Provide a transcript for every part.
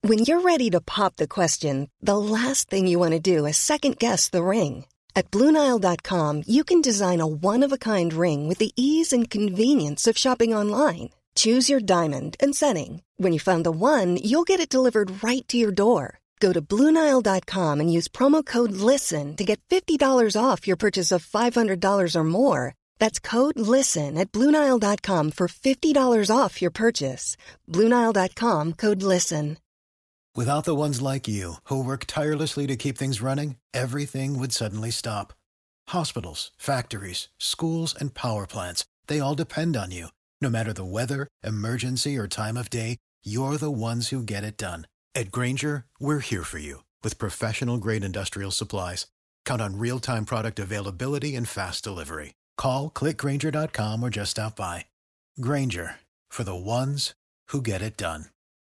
When you're ready to pop the question, the last thing you want to do is second-guess the ring. At BlueNile.com, you can design a one-of-a-kind ring with the ease and convenience of shopping online. Choose your diamond and setting. When you find the one, you'll get it delivered right to your door. Go to BlueNile.com and use promo code LISTEN to get $50 off your purchase of $500 or more. That's code LISTEN at BlueNile.com for $50 off your purchase. BlueNile.com, code LISTEN. Without the ones like you, who work tirelessly to keep things running, everything would suddenly stop. Hospitals, factories, schools, and power plants, they all depend on you. No matter the weather, emergency, or time of day, you're the ones who get it done. At Grainger, we're here for you with professional-grade industrial supplies. Count on real-time product availability and fast delivery. Call, click Grainger.com, or just stop by. Grainger, for the ones who get it done.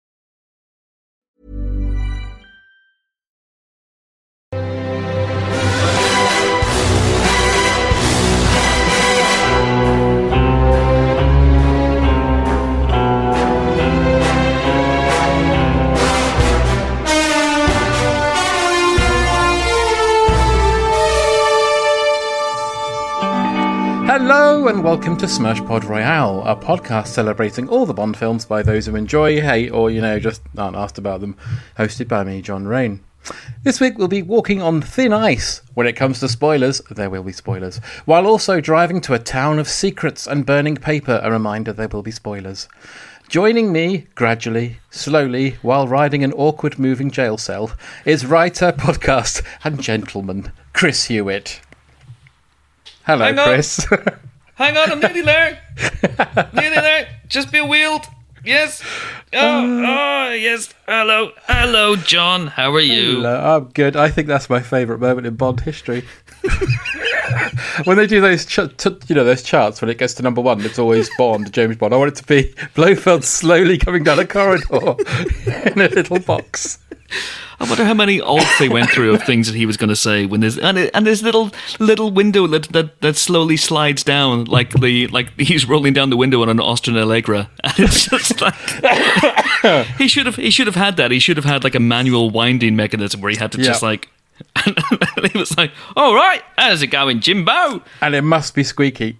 Hello and welcome to Smash Pod Royale, a podcast celebrating all the Bond films by those who enjoy, hate, or, just aren't asked about them, hosted by me, John Rain. This week we'll be walking on thin ice when it comes to spoilers, there will be spoilers, while also driving to a town of secrets and burning paper, a reminder there will be spoilers. Joining me, gradually, slowly, while riding an awkward moving jail cell, is writer, podcast, and gentleman, Chris Hewitt. Hello, Chris. Hang on, I'm nearly there. Nearly there. Just be wheeled. Yes. Yes. Hello, John. How are you? Hello. I'm good. I think that's my favourite moment in Bond history. When they do those, those charts when it gets to number one, it's always Bond, James Bond. I want it to be Blofeld slowly coming down a corridor in a little box. I wonder how many odds they went through of things that he was going to say when there's and this little window that slowly slides down like he's rolling down the window on an Austrian Allegra, and it's just like he should have had that. He should have had like a manual winding mechanism where he had to just like. And he was like, "All right, how's it going, Jimbo?" And it must be squeaky.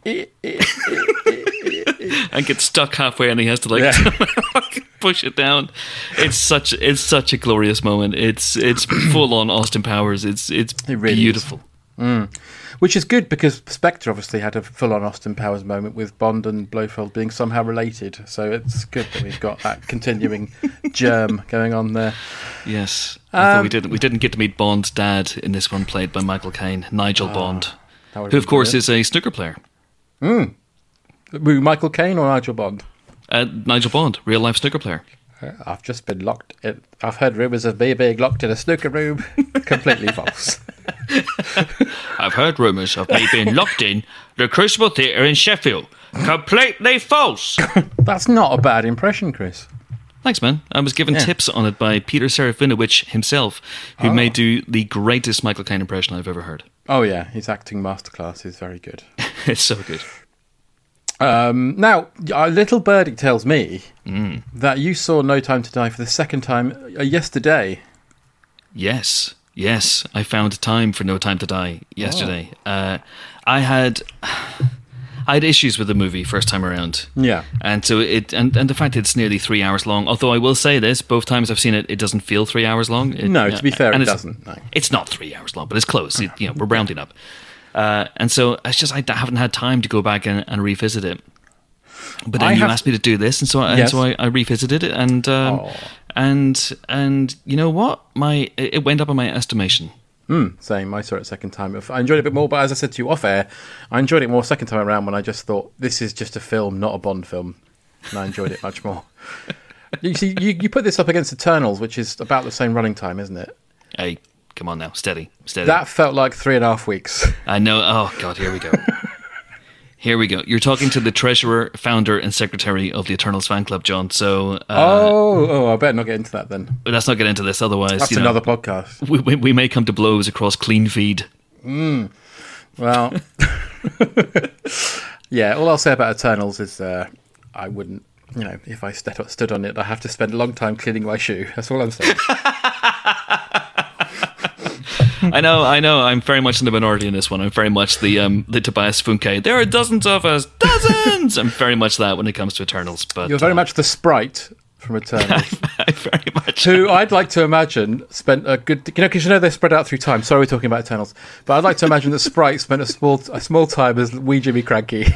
And gets stuck halfway, and he has to push it down. It's such a glorious moment. It's full on Austin Powers. It really beautiful. Which is good because Spectre obviously had a full on Austin Powers moment with Bond and Blofeld being somehow related. So it's good that we've got that continuing germ going on there. Yes, although we didn't get to meet Bond's dad in this one, played by Michael Caine, Nigel Bond, who of course is a snooker player. Michael Caine or Nigel Bond? Nigel Bond, real life snooker player. I've just been locked. I've heard rumours of me being locked in a snooker room. Completely false. I've heard rumours of me being locked in the Crucible Theatre in Sheffield. Completely false. That's not a bad impression, Chris. Thanks, man. I was given tips on it by Peter Serafinowicz himself, who may do the greatest Michael Caine impression I've ever heard. Oh yeah, his acting masterclass is very good. It's so good. Now, a little birdie tells me that you saw No Time to Die for the second time yesterday. Yes, I found time for No Time to Die yesterday. I had issues with the movie first time around. Yeah, and so and the fact it's nearly 3 hours long. Although I will say this, both times I've seen it, it doesn't feel 3 hours long. To be fair, it doesn't. No. It's not 3 hours long, but it's close. We're rounding up. And so it's just I haven't had time to go back and revisit it. But then you asked me to do this, and so I revisited it, and you know what? It went up in my estimation. Same. I saw it second time. I enjoyed it a bit more, but as I said to you off air, I enjoyed it more second time around when I just thought this is just a film, not a Bond film, and I enjoyed it much more. You see, you put this up against Eternals, which is about the same running time, isn't it? Hey. Come on now, steady. That felt like 3.5 weeks. I know. Oh, God, here we go. Here we go. You're talking to the treasurer, founder, and secretary of the Eternals fan club, John. So, I better not get into that then. Let's not get into this, otherwise that's another podcast. We may come to blows across clean feed. Well, yeah. All I'll say about Eternals is I wouldn't if I stood on it, I have to spend a long time cleaning my shoe. That's all I'm saying. I know. I'm very much in the minority in this one. I'm very much the Tobias Funke. There are dozens of us, dozens. I'm very much that when it comes to Eternals. But you're very much the sprite from Eternals. Very much. Who I'd like to imagine spent a good, because they're spread out through time. Sorry, we're talking about Eternals, but I'd like to imagine that Sprite spent a small time as wee Jimmy Cranky.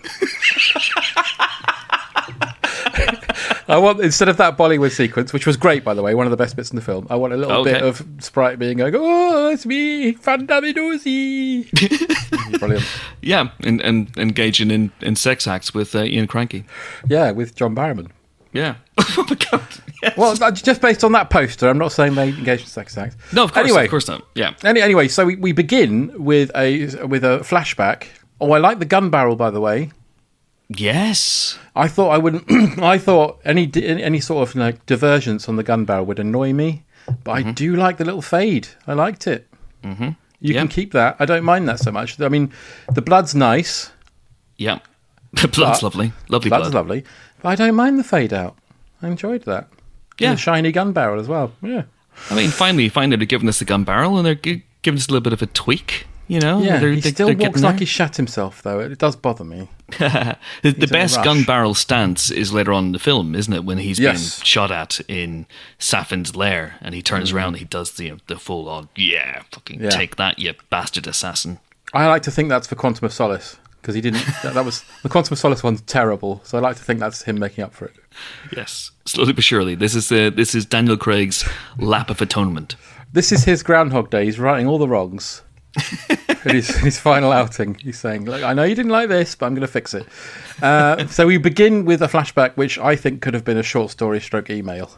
I want, instead of that Bollywood sequence, which was great, by the way, one of the best bits in the film, I want a little bit of Sprite being going, oh, it's me, Fandamidosi. Brilliant. Yeah, and engaging in sex acts with Ian Cranky. Yeah, with John Barrowman. Yeah. Oh my God. Yes. Well, just based on that poster, I'm not saying they engaged in sex acts. No, of course not. Yeah. Anyway, so we begin with a flashback. Oh, I like the gun barrel, by the way. Yes. I thought I wouldn't. I thought any sort of divergence on the gun barrel would annoy me, but I do like the little fade. I liked it. Mm-hmm. You can keep that. I don't mind that so much. I mean, the blood's nice. Yeah, the blood's lovely. Lovely blood. Blood's lovely, but I don't mind the fade out. I enjoyed that. Yeah, and the shiny gun barrel as well. Yeah. I mean, finally they're giving us the gun barrel, and they're giving us a little bit of a tweak. Yeah, he still walks like he shat himself, though. It does bother me. The best gun barrel stance is later on in the film, isn't it? When he's being shot at in Safin's lair, and he turns around and he does the full on, take that, you bastard assassin. I like to think that's for Quantum of Solace, because he didn't. that was the Quantum of Solace one's terrible, so I like to think that's him making up for it. Yes, slowly but surely. This is Daniel Craig's lap of atonement. This is his Groundhog Day. He's righting all the wrongs. In his final outing, he's saying, look, I know you didn't like this, but I'm going to fix it. So we begin with a flashback, which I think could have been a short story stroke email.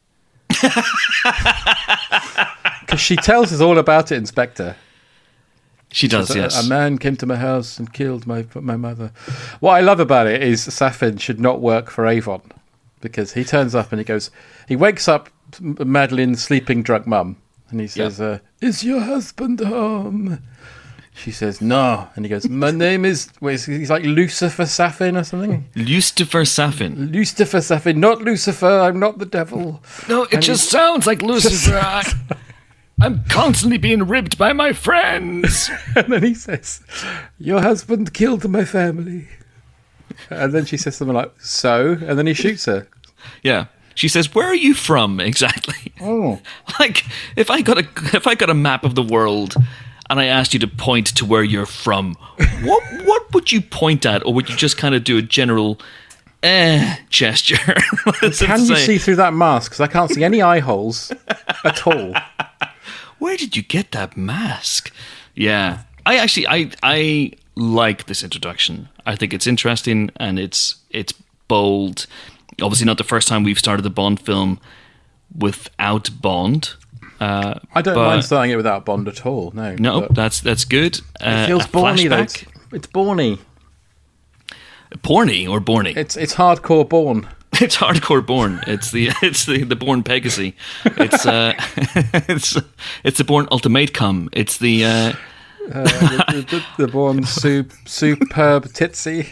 Because she tells us all about it, Inspector. She does, yes. A man came to my house and killed my mother. What I love about it is Safin should not work for Avon, because he turns up and he wakes up Madeline's sleeping drunk mum, and he says, is your husband home? She says, no. And he goes, my name is... he's like Lucifer Safin or something? Lucifer Safin. Lucifer Safin, not Lucifer, I'm not the devil. No, it just sounds like Lucifer. I'm constantly being ribbed by my friends. And then he says, your husband killed my family. And then she says something like, so? And then he shoots her. Yeah. She says, where are you from exactly? Oh. Like, if I got a map of the world and I asked you to point to where you're from, what would you point at? Or would you just kind of do a general gesture? Can you see through that mask? Because I can't see any eye holes at all. Where did you get that mask? Yeah. I like this introduction. I think it's interesting and it's bold. Obviously not the first time we've started a Bond film without Bond. I don't mind starting it without Bond at all. No, that's good. It feels Bourne-y, though. It's Bourne-y. Porny or Borny? It's hardcore Bourne. It's hardcore Bourne. It's the Bourne Pegasus. It's the Bourne Ultimate Cum. It's the Bourne superb titsy.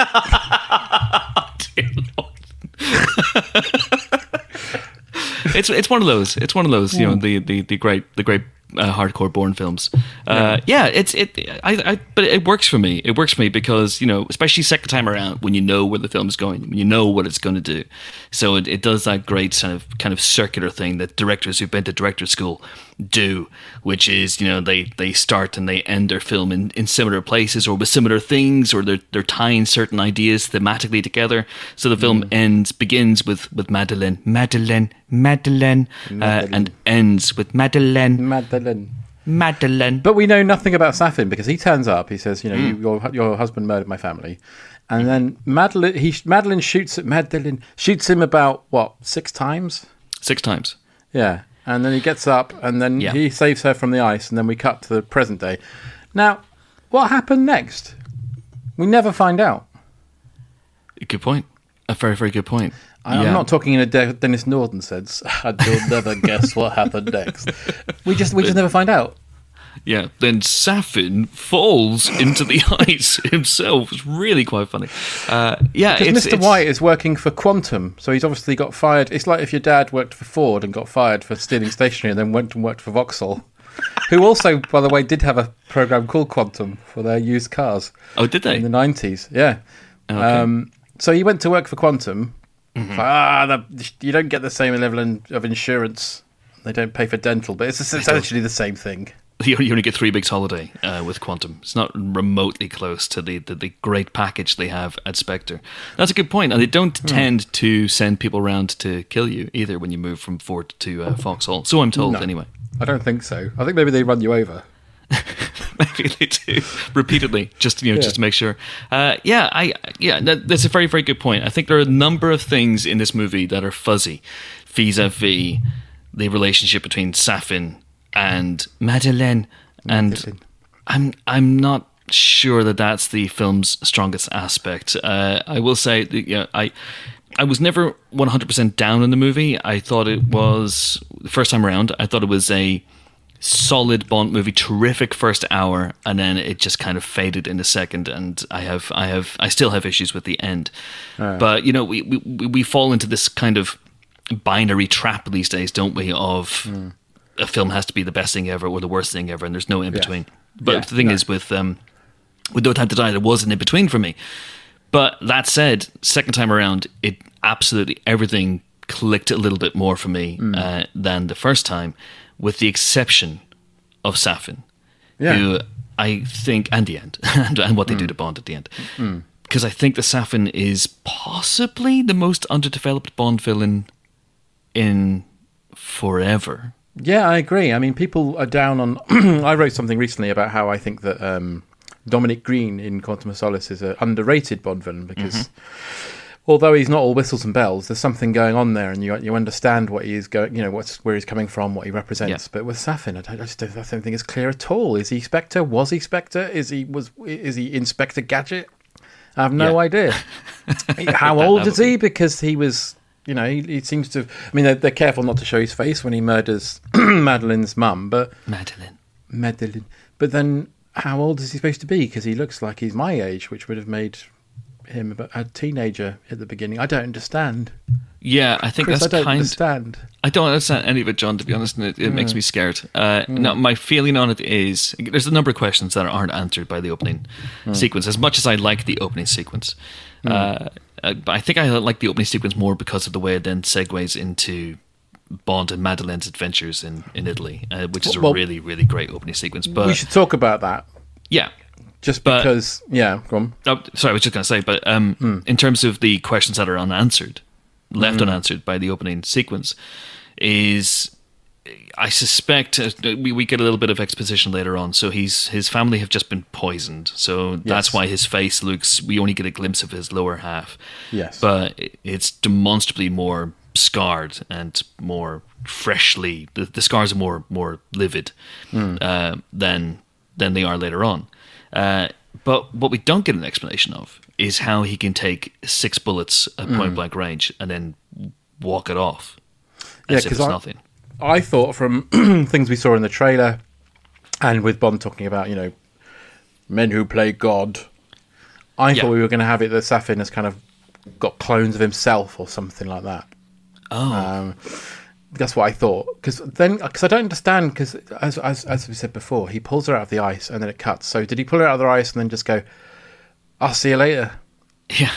Dear Lord. It's one of those. It's one of those. You know, the great hardcore Bourne films. But it works for me. It works for me because, you know, especially second time around, when you know where the film is going, when you know what it's going to do. So it does that great kind of circular thing that directors who've been to director school do, which is, you know, they start and they end their film in similar places or with similar things, or they're tying certain ideas thematically together. So the film begins with Madeleine, and ends with Madeleine. But we know nothing about Safin because he turns up. He says, you know, your husband murdered my family, and then Madeleine shoots him about what, 6 times? 6 times. Yeah, and then he gets up, and then he saves her from the ice, and then we cut to the present day. Now, what happened next? We never find out. Good point. A very, very good point. I'm not talking in a Dennis Norden sense. You'll never guess what happened next. We just never find out. Then Safin falls into the ice himself. It's really quite funny. Because Mr. White is working for Quantum, so he's obviously got fired. It's like if your dad worked for Ford and got fired for stealing stationery and then went and worked for Vauxhall, who also, by the way, did have a program called Quantum for their used cars. Oh, did they? In the 90s, yeah. Okay. So he went to work for Quantum. You don't get the same level of insurance. They don't pay for dental, but it's essentially the same thing. You only get 3 weeks holiday with Quantum. It's not remotely close to the great package they have at Spectre. That's a good point. And they don't tend to send people around to kill you either when you move from Ford to Vauxhall. So I'm told, anyway. I don't think so. I think maybe they run you over. Maybe they do repeatedly, just to make sure. That's a very, very good point. I think there are a number of things in this movie that are fuzzy vis-a-vis the relationship between Safin and Madeleine, and I'm not sure that that's the film's strongest aspect. I will say, I was never 100% down on the movie. I thought it was, the first time around, I thought it was a solid Bond movie, terrific first hour, and then it just kind of faded in the second, and I still have issues with the end. But we fall into this kind of binary trap these days, don't we, of a film has to be the best thing ever or the worst thing ever, and there's no in between. But the thing is, with No Time to Die, there was an in between for me. But that said, second time around, it absolutely everything clicked a little bit more for me than the first time, with the exception of Safin, who I think, and the end, and what they do to Bond at the end. Because I think that Safin is possibly the most underdeveloped Bond villain in forever. Yeah, I agree. I mean, people are down on... I wrote something recently about how I think that Dominic Green in Quantum of Solace is an underrated Bond villain, because although he's not all whistles and bells, there's something going on there, and you understand what he's going, where he's coming from, what he represents. But with Safin, I don't think it's clear at all. Is he Spectre? Was he Spectre? Is he Inspector Gadget? I have no idea. How old is he? Because he was, he seems to. I mean, they're careful not to show his face when he murders Madeleine's mum, but Madeleine. But then, how old is he supposed to be? Because he looks like he's my age, which would have made him a teenager at the beginning. I don't understand. Yeah, I think Chris, that's understand. I don't understand any of it, John, to be honest, and it makes me scared. Now, my feeling on it is, there's a number of questions that aren't answered by the opening sequence, as much as I like the opening sequence. But I think I like the opening sequence more because of the way it then segues into Bond and Madeleine's adventures in Italy, which is a really, really great opening sequence. But we should talk about that. Yeah. Just because, go on. Oh, sorry, I was just going to say, but in terms of the questions that are unanswered, left unanswered by the opening sequence, is I suspect we get a little bit of exposition later on. So his family have just been poisoned, so that's why his face looks. We only get a glimpse of his lower half. Yes, but it's demonstrably more scarred and more freshly. The scars are more livid than they are later on. But what we don't get an explanation of is how he can take 6 bullets at point blank range and then walk it off as if it's nothing. I thought from things we saw in the trailer, and with Bond talking about, men who play God, I thought we were going to have it that Safin has kind of got clones of himself or something like that. Oh. That's what I thought. Because I don't understand, because as we said before, he pulls her out of the ice and then it cuts. So did he pull her out of the ice and then just go, I'll see you later? Yeah.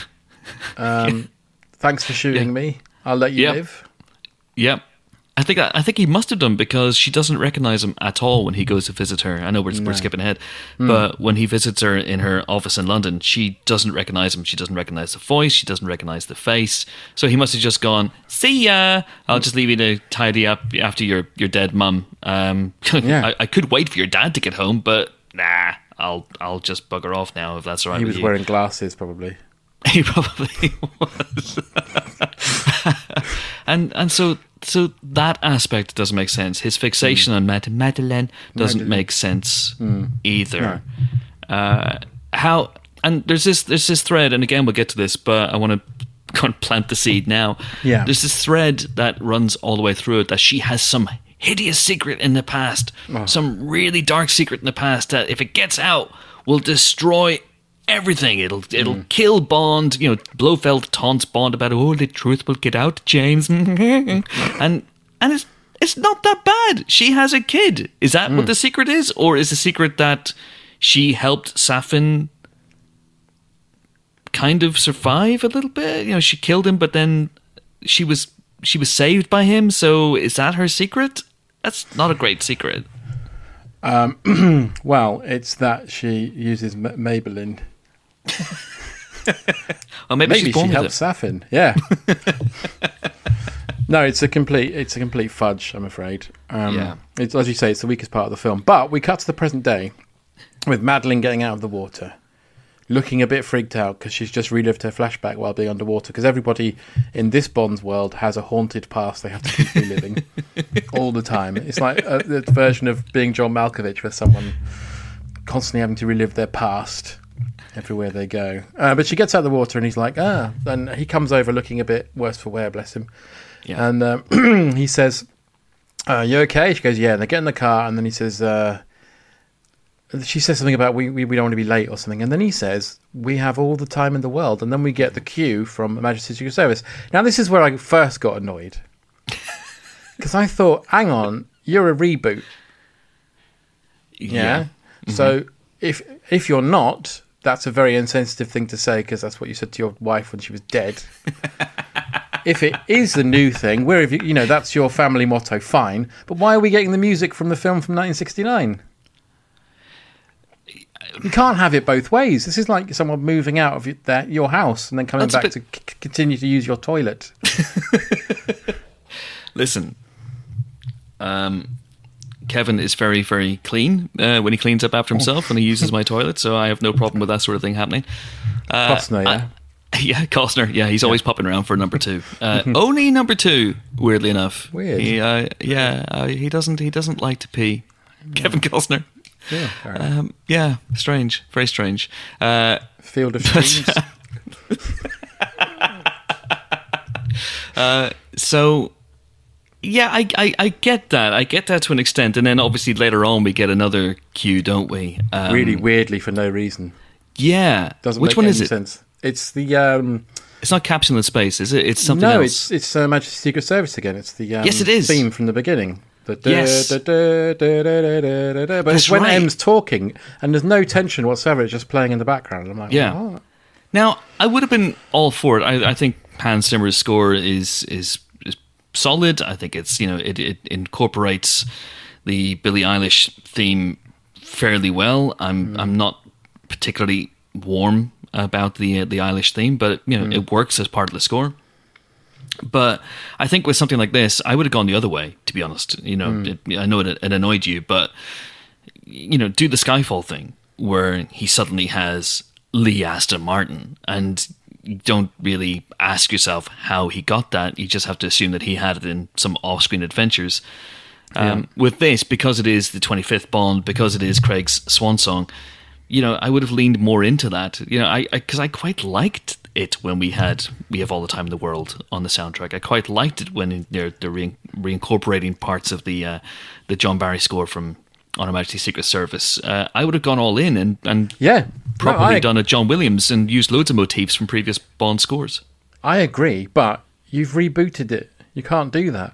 Thanks for shooting me. I'll let you live. Yep. I think he must have done, because she doesn't recognize him at all when he goes to visit her. I know we're skipping ahead, but when he visits her in her office in London, she doesn't recognize him. She doesn't recognize the voice. She doesn't recognize the face. So he must have just gone, "See ya. I'll just leave you to tidy up after your dead mum. I could wait for your dad to get home, but nah, I'll just bugger off now if that's all right." He was wearing glasses, probably. He probably was. and so that aspect doesn't make sense. His fixation on Madeleine doesn't make sense either. No. And there's this thread, and again we'll get to this, but I want to kind of plant the seed now. Yeah. There's this thread that runs all the way through it, that she has some hideous secret in the past, some really dark secret in the past that if it gets out will destroy everything. It'll kill Bond. You know, Blofeld taunts Bond about, oh, the truth will get out, James. and it's not that bad. She has a kid. Is that what the secret is? Or is the secret that she helped Safin kind of survive a little bit? You know, she killed him, but then she was saved by him. So is that her secret? That's not a great secret. Well, it's that she uses Maybelline. Or maybe she helps Safin. Yeah. No, it's a complete fudge, I'm afraid. It's, as you say, it's the weakest part of the film. But we cut to the present day with Madeline getting out of the water, looking a bit freaked out because she's just relived her flashback while being underwater, because everybody in this Bond's world has a haunted past they have to keep reliving all the time. It's like the version of being John Malkovich, where someone constantly having to relive their past everywhere they go. But she gets out of the water and he's like, and he comes over looking a bit worse for wear, bless him. Yeah. And he says, you okay? She goes, yeah. And they get in the car, and then he says, she says something about we don't want to be late or something. And then he says, we have all the time in the world. And then we get the cue from Her Majesty's Secret Service. Now, this is where I first got annoyed. Because I thought, hang on, you're a reboot. Yeah? Mm-hmm. So if you're not, that's a very insensitive thing to say, because that's what you said to your wife when she was dead. If it is the new thing, where you know that's your family motto, fine. But why are we getting the music from the film from 1969? You can't have it both ways. This is like someone moving out of your house and then coming back to continue to use your toilet. Listen, Kevin is very, very clean when he cleans up after himself and he uses my toilet, so I have no problem with that sort of thing happening. Costner, yeah. Yeah, Costner. Yeah, he's always popping around for number 2. Only number 2, weirdly enough. Weird. He doesn't like to pee. No. Kevin Costner. Yeah, fair enough. Yeah, strange. Very strange. Field of Dreams. So, yeah, I get that. I get that to an extent. And then obviously later on we get another cue, don't we? Really weirdly for no reason. Yeah. Doesn't Which make one any is it? sense. It's the... It's not Capsule in Space, is it? It's something else. No, it's Her Majesty's Secret Service again. It's the yes, it is. theme from the beginning. Yes. But it's when M's talking and there's no tension whatsoever. It's just playing in the background. I'm like, yeah. What? Now, I would have been all for it. I think Hans Zimmer's score is solid. I think it's, you know, it incorporates the Billie Eilish theme fairly well. I'm not particularly warm about the Eilish theme, but you know it works as part of the score. But I think with something like this, I would have gone the other way, to be honest. You know, I know it annoyed you, but you know, do the Skyfall thing where he suddenly has Lee Aston Martin, and you don't really ask yourself how he got that. You just have to assume that he had it in some off-screen adventures. With this, because it is the 25th Bond, because it is Craig's swan song, you know, I would have leaned more into that. You know, because I quite liked it when we have All the Time in the World on the soundtrack. I quite liked it when they're reincorporating parts of the John Barry score from On Her Majesty's Secret Service. I would have gone all in and probably done a John Williams and used loads of motifs from previous Bond scores. I agree, but you've rebooted it. You can't do that.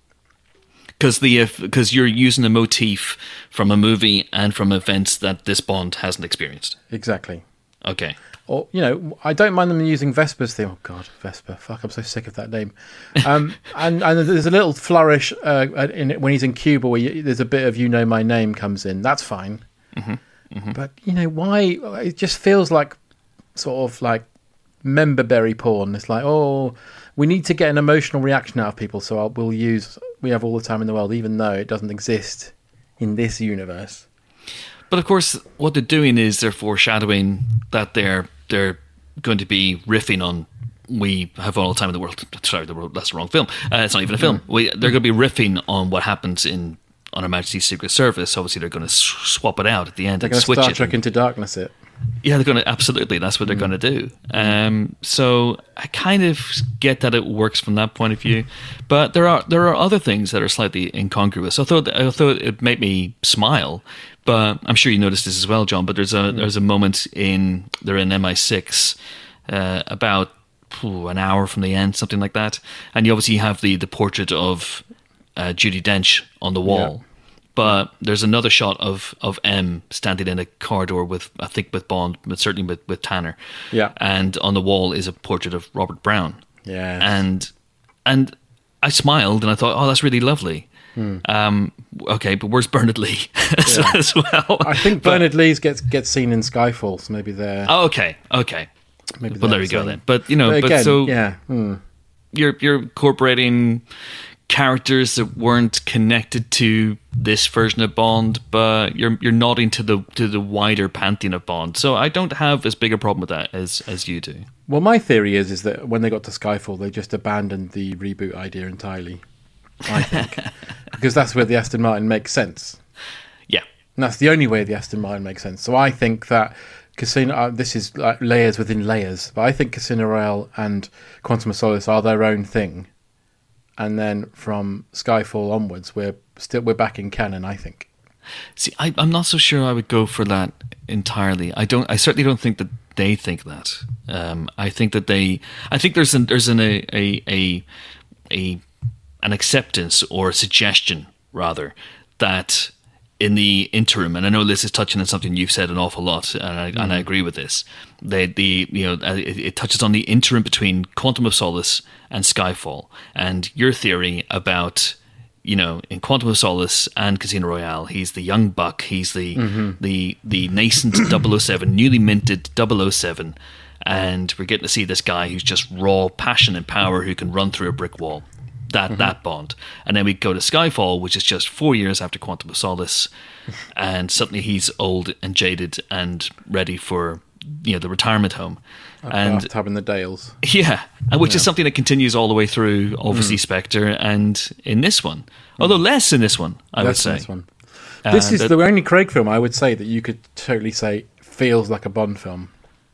Because you're using a motif from a movie and from events that this Bond hasn't experienced. Exactly. Okay. Or, you know, I don't mind them using Vesper's theme. Oh, God, Vesper. Fuck, I'm so sick of that name. And there's a little flourish in it when he's in Cuba where there's a bit of You Know My Name comes in. That's fine. Mm-hmm. Mm-hmm. But, you know, why? It just feels like sort of like memberberry porn. It's like, oh, we need to get an emotional reaction out of people, so we'll use We Have All the Time in the World, even though it doesn't exist in this universe. But of course, what they're doing is they're foreshadowing that they're going to be riffing on We Have All the Time in the World. Sorry, that's the wrong film. It's not even a film. They're going to be riffing on what happens on Her Majesty's Secret Service. Obviously, they're going to swap it out at the end. They're and going to switch Star it. Trek Into Darkness it. Yeah, they're going to absolutely. That's what they're going to do. So I kind of get that it works from that point of view, but there are other things that are slightly incongruous. Although it made me smile, but I'm sure you noticed this as well, John. But there's a moment they're in MI6 about an hour from the end, something like that, and you obviously have the portrait of Judi Dench on the wall. Yeah. But there's another shot of M standing in a corridor with Bond, but certainly with Tanner. Yeah. And on the wall is a portrait of Robert Brown. Yeah. And I smiled and I thought, oh, that's really lovely. Okay, but where's Bernard Lee as well? I think Bernard Lee gets seen in Skyfall, so maybe they're... Oh, okay. Maybe well, there we go then. But, you're incorporating characters that weren't connected to this version of Bond, but you're nodding to the wider pantheon of Bond. So I don't have as big a problem with that as you do. Well, my theory is that when they got to Skyfall, they just abandoned the reboot idea entirely, I think. Because that's where the Aston Martin makes sense. Yeah. And that's the only way the Aston Martin makes sense. So I think that Casino... this is like layers within layers, but I think Casino Royale and Quantum of Solace are their own thing. And then from Skyfall onwards, we're back in canon, I think. See, I'm not so sure I would go for that entirely. I certainly don't think that they think that. I think there's an acceptance or a suggestion rather that in the interim, and I know Liz is touching on something you've said an awful lot, and I agree with this. It touches on the interim between Quantum of Solace and Skyfall, and your theory about, in Quantum of Solace and Casino Royale, he's the young buck, he's the nascent 007, newly minted 007, and we're getting to see this guy who's just raw passion and power who can run through a brick wall. That Bond. And then we go to Skyfall, which is just 4 years after Quantum of Solace, and suddenly he's old and jaded and ready for the retirement home. And bathtub in the Dales. Yeah, and which is something that continues all the way through, obviously, Spectre, and in this one. Although less in this one, I would say. This one. This is the only Craig film, I would say, that you could totally say feels like a Bond film.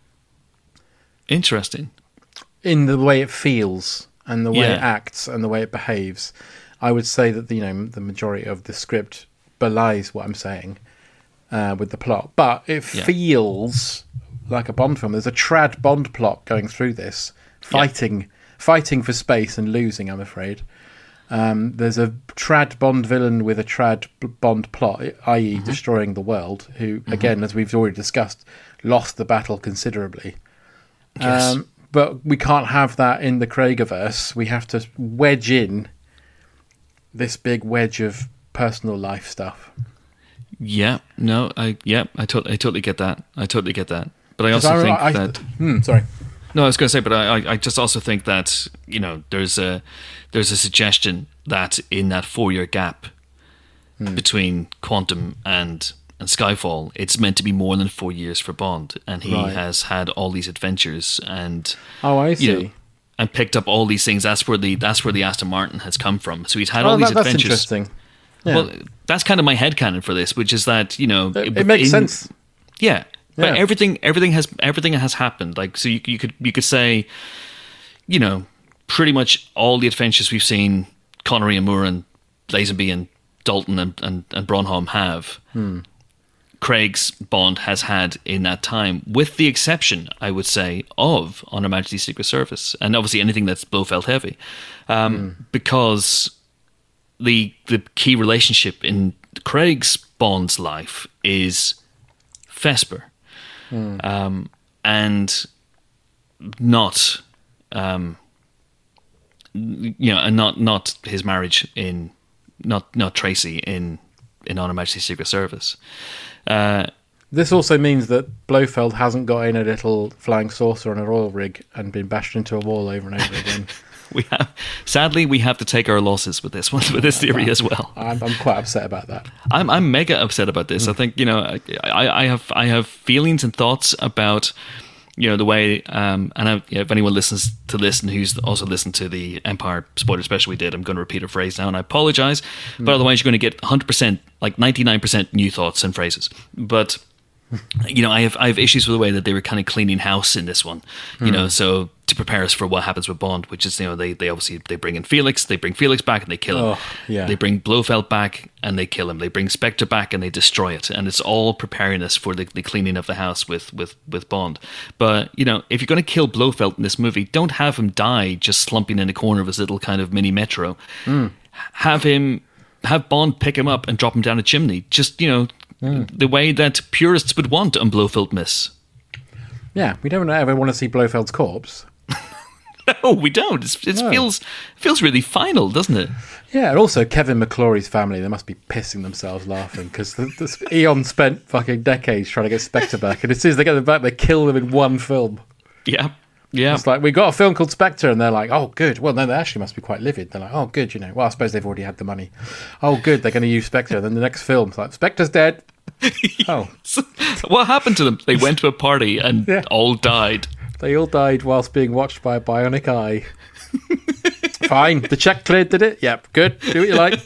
Interesting. In the way it feels... and the way it acts and the way it behaves, I would say that the majority of the script belies what I'm saying with the plot. But it feels like a Bond film. There's a trad Bond plot going through this, fighting for space and losing, I'm afraid. There's a trad Bond villain with a trad Bond plot, i.e. destroying the world, who, again, as we've already discussed, lost the battle considerably. Yes. But we can't have that in the Craigiverse. We have to wedge in this big wedge of personal life stuff. Yeah, no, I totally get that. But I also think that. Sorry. No, I was going to say, but I just also think that there's a suggestion that in that 4-year gap between Quantum and Skyfall, it's meant to be more than 4 years for Bond, and he has had all these adventures and I see, and picked up all these things. That's where the Aston Martin has come from. So he's had all these adventures. That's interesting. Yeah. Well, that's kind of my headcanon for this, which is that it makes sense. Yeah, but everything has happened. Like, so you could say, pretty much all the adventures we've seen Connery and Moore and Lazenby and Dalton and Bronholm have. Craig's Bond has had in that time, with the exception, I would say, of On Her Majesty's Secret Service, and obviously anything that's Blofeld heavy, because the key relationship in Craig's Bond's life is Vesper, and not, and not his marriage in, not Tracy in On Her Majesty's Secret Service. This also means that Blofeld hasn't got in a little flying saucer on an oil rig and been bashed into a wall over and over again. Sadly, we have to take our losses with this one, with this theory as well. I'm quite upset about that. I'm mega upset about this. I think I have feelings and thoughts about the way, and if anyone listens to this and who's also listened to the Empire spoiler special we did, I'm going to repeat a phrase now, and I apologize, but otherwise you're going to get 100%, like 99% new thoughts and phrases. But You know, I have issues with the way that they were kind of cleaning house in this one. You know, so to prepare us for what happens with Bond, which is, you know, they obviously they bring in Felix, they bring Felix back and they kill him. Oh, yeah. They bring Blofeld back and they kill him. They bring Spectre back and they destroy it. And it's all preparing us for the cleaning of the house with Bond. But, you know, if you're going to kill Blofeld in this movie, don't have him die just slumping in a corner of his little kind of mini metro. Have Bond pick him up and drop him down a chimney. Just, you know, the way that purists would want on Blofeld Miss. Yeah, we don't ever want to see Blofeld's corpse. No, we don't. It feels really final, doesn't it? Yeah, and also Kevin McClory's family, they must be pissing themselves laughing because Eon spent fucking decades trying to get Spectre back, and as soon as they get them back, they kill them in one film. Yeah. Yeah. It's like, we got a film called Spectre, and they're like, oh, good. Well, no, they actually must be quite livid. They're like, oh, good, you know. Well, I suppose they've already had the money. Oh, good, they're going to use Spectre. And then the next film's like, Spectre's dead. Oh. So, what happened to them? They went to a party and all died. They all died whilst being watched by a bionic eye. Fine. The check cleared, did it? Yep, good. Do what you like.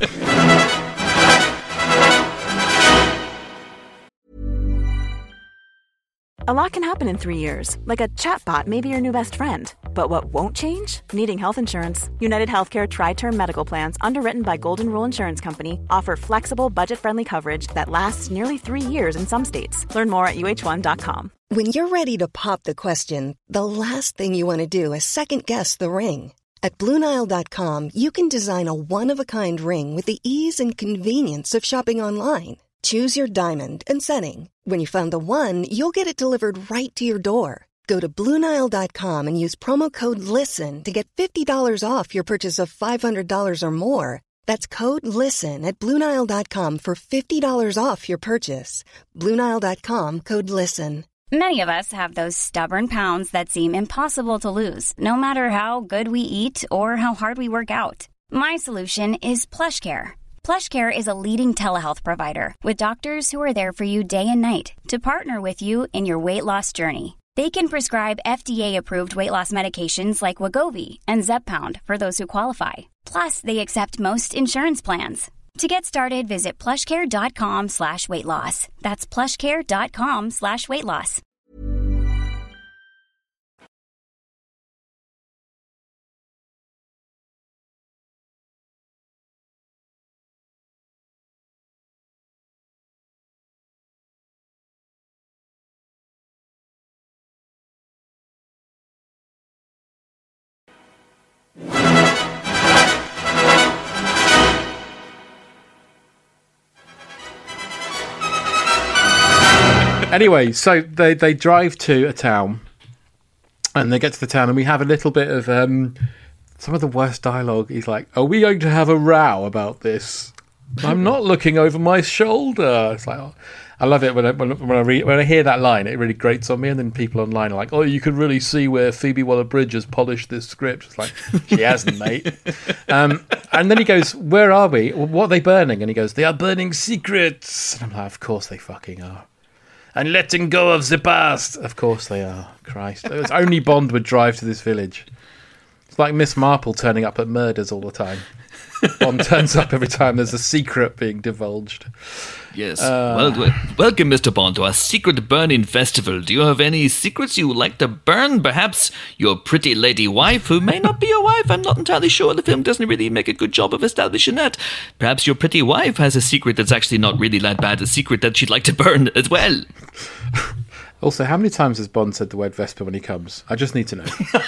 A lot can happen in 3 years, like a chatbot may be your new best friend. But what won't change? Needing health insurance. United Healthcare Tri-Term Medical Plans, underwritten by Golden Rule Insurance Company, offer flexible, budget-friendly coverage that lasts nearly 3 years in some states. Learn more at uh1.com. When you're ready to pop the question, the last thing you want to do is second-guess the ring. At BlueNile.com, you can design a one-of-a-kind ring with the ease and convenience of shopping online. Choose your diamond and setting. When you find the one, you'll get it delivered right to your door. Go to BlueNile.com and use promo code LISTEN to get $50 off your purchase of $500 or more. That's code LISTEN at BlueNile.com for $50 off your purchase. BlueNile.com, code LISTEN. Many of us have those stubborn pounds that seem impossible to lose, no matter how good we eat or how hard we work out. My solution is PlushCare. PlushCare is a leading telehealth provider with doctors who are there for you day and night to partner with you in your weight loss journey. They can prescribe FDA-approved weight loss medications like Wegovy and Zepbound for those who qualify. Plus, they accept most insurance plans. To get started, visit plushcare.com/weightloss. That's plushcare.com/weightloss. Anyway, so they drive to a town, and they get to the town, and we have a little bit of some of the worst dialogue. He's like, "Are we going to have a row about this? I'm not looking over my shoulder." It's like, oh, I love it when I hear that line. It really grates on me. And then people online are like, "Oh, you can really see where Phoebe Waller-Bridge has polished this script." It's like, she hasn't, mate. And then he goes, "Where are we? What are they burning?" And he goes, "They are burning secrets." And I'm like, "Of course they fucking are." And letting go of the past. Of course they are. Christ. It was only Bond would drive to this village. It's like Miss Marple turning up at murders all the time. Bond turns up every time there's a secret being divulged. Yes. Welcome, Mr. Bond, to our secret burning festival. Do you have any secrets you would like to burn? Perhaps your pretty lady wife, who may not be your wife. I'm not entirely sure. The film doesn't really make a good job of establishing that. Perhaps your pretty wife has a secret that's actually not really that bad, a secret that she'd like to burn as well. Also, how many times has Bond said the word Vesper when he comes? I just need to know.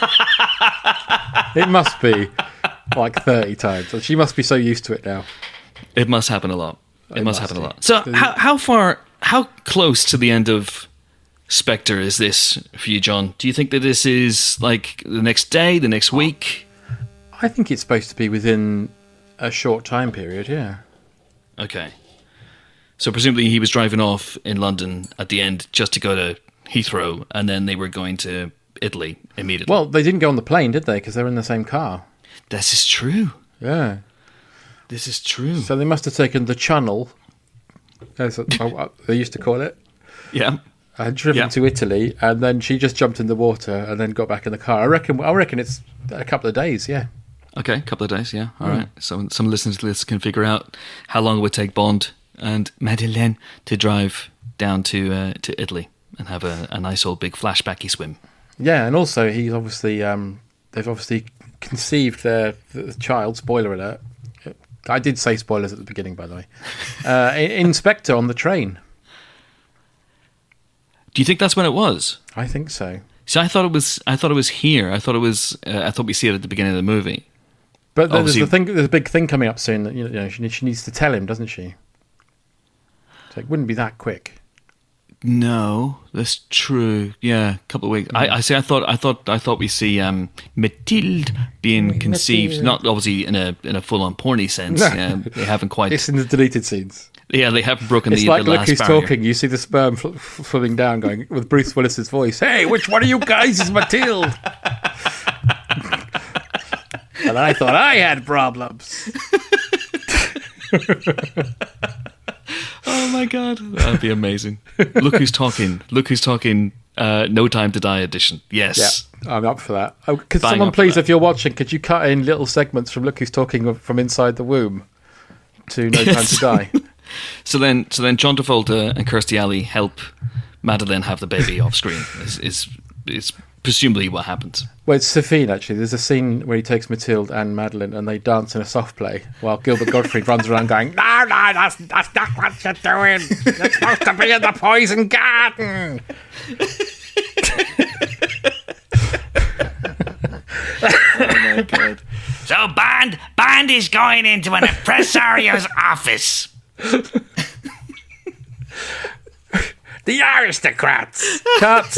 It must be like 30 times. She must be so used to it now. It must happen a lot. It must happen a lot. So how close to the end of Spectre is this for you, John? Do you think that this is like the next day, the next week? I think it's supposed to be within a short time period, yeah. Okay. So presumably he was driving off in London at the end just to go to Heathrow, and then they were going to Italy immediately. Well, they didn't go on the plane, did they? Because they were in the same car. This is true. Yeah. This is true. So they must have taken the Channel, as they used to call it. Yeah. And driven to Italy, and then she just jumped in the water and then got back in the car. I reckon it's a couple of days, yeah. Okay, a couple of days, yeah. All right. So listeners to this can figure out how long it would take Bond and Madeleine to drive down to Italy and have a nice old big flashbacky swim. Yeah, and also he's obviously they've obviously conceived the child. Spoiler alert! I did say spoilers at the beginning, by the way. Inspector on the train. Do you think that's when it was? I think so. See, I thought it was here. I thought we see it at the beginning of the movie. But there's a big thing coming up soon that you know she needs to tell him, doesn't she? So it wouldn't be that quick. No, that's true. Yeah, a couple of weeks. I thought we see Mathilde being conceived, not obviously in a full-on porny sense. No. They haven't quite. It's in the deleted scenes. Yeah, they haven't broken it's the like, the look last who's barrier. talking. You see the sperm swimming down, going with Bruce Willis's voice. Hey, which one of you guys is Mathilde? And I thought I had problems. Oh my god, that'd be amazing. Look who's talking. Look who's talking. No Time to Die edition. Yes. Yeah, I'm up for that. Oh, could Bang someone up for please, that. if you're watching, could you cut in little segments from Look Who's Talking from inside the womb to No Time to Die? So then John Travolta and Kirstie Alley help Madeleine have the baby off screen. Is presumably what happens. Well, it's Safine, actually. There's a scene where he takes Mathilde and Madeleine and they dance in a soft play while Gilbert Gottfried runs around going, no, that's not what you're doing. You're supposed to be in the poison garden. Oh my god. So Bond is going into an impresario's office. The aristocrats. Cut.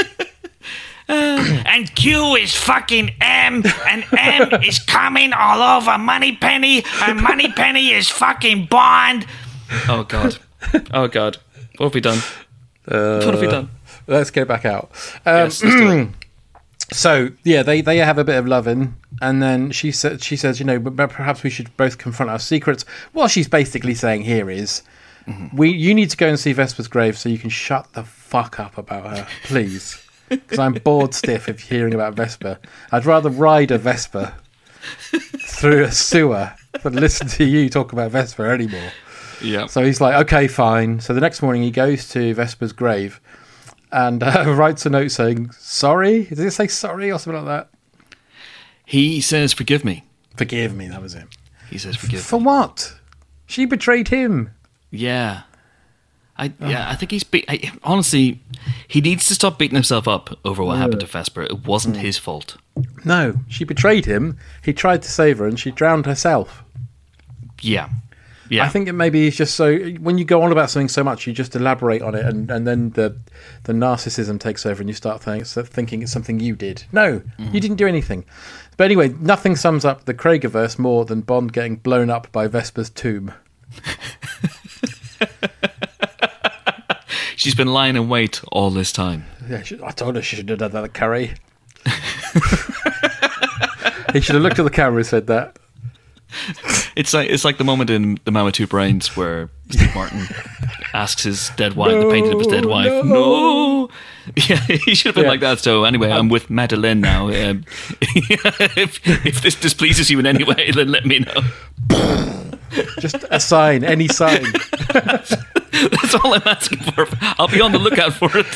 And Q is fucking M, and M is coming all over Moneypenny, and Moneypenny is fucking Bond. Oh god. Oh god. What have we done? What have we done? Let's get back out. Yes, let's do it. So yeah, they have a bit of loving, and then she says, you know, perhaps we should both confront our secrets. What she's basically saying here is, you need to go and see Vesper's grave so you can shut the fuck up about her, please. Because I'm bored stiff of hearing about Vesper. I'd rather ride a Vesper through a sewer than listen to you talk about Vesper anymore. Yeah. So he's like, okay, fine. So the next morning he goes to Vesper's grave and writes a note saying, sorry? Did it say sorry or something like that? He says, forgive me. Forgive me, that was it. He says, forgive For me. what? She betrayed him. Yeah. I think honestly, he needs to stop beating himself up over what happened to Vesper. It wasn't his fault. No, she betrayed him. He tried to save her and she drowned herself. Yeah. Yeah. I think it maybe is just so, when you go on about something so much, you just elaborate on it and then the narcissism takes over and you start thinking it's something you did. No, you didn't do anything. But anyway, nothing sums up the Craigerverse more than Bond getting blown up by Vesper's tomb. She's been lying in wait all this time. Yeah, I told her she should have done that, Carrie. He should have looked at the camera and said that. It's like the moment in The Man with Two Brains where Steve Martin asks his dead wife, the painting of his dead wife, no. Yeah, he should have been like that. So anyway, I'm with Madeleine now. If this displeases you in any way, then let me know. Just a sign, any sign. That's all I'm asking for. I'll be on the lookout for it.